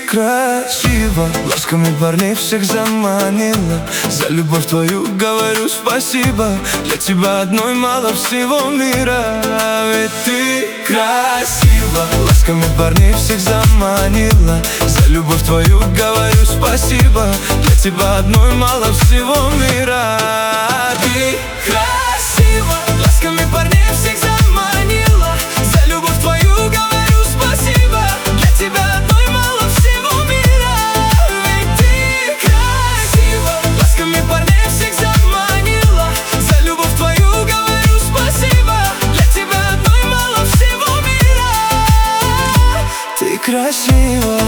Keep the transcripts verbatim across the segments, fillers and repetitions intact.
красива, ласками парней всех заманила. За любовь твою говорю спасибо, для тебя одной мало всего мира. Ведь ты красива, ласками парней всех заманила. За любовь твою говорю спасибо, для тебя одной мало всего мира. Ты красива, ласками парней всех заманила. За любовь твою говорю спасибо, для тебя одной мало всего мира. Ведь ты красива, ласками парней всех заманила. За любовь твою говорю спасибо, для тебя одной мало всего мира. Ты красива.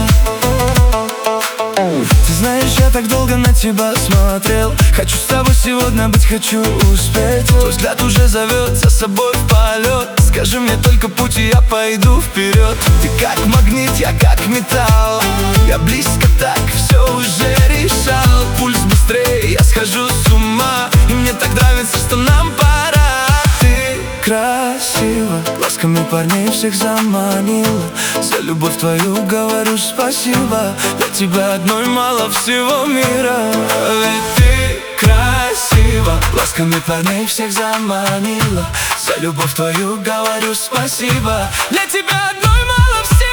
Ты знаешь, я так долго на тебя смотрел. Хочу с тобой сегодня быть, хочу успеть. Твой взгляд уже зовет за собой в полет. Скажи мне только путь, и я пойду вперед. Ты как магнит, я как металл. Я близко так, все уже решал. Пульс быстрее, я схожу с ума. И мне так нравится, что нам пора. Ты красива, ласками парней всех заманила. За любовь твою говорю спасибо, для тебя одной мало всего мира. Ведь ты красива, ласками парней всех заманила. За любовь твою говорю спасибо, для тебя одной мало всего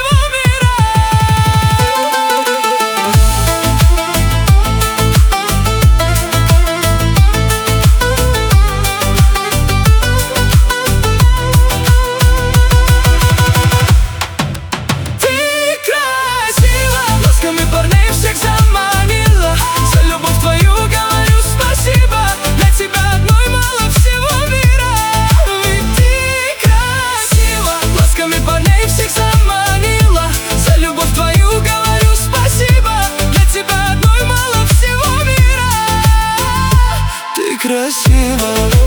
красиво.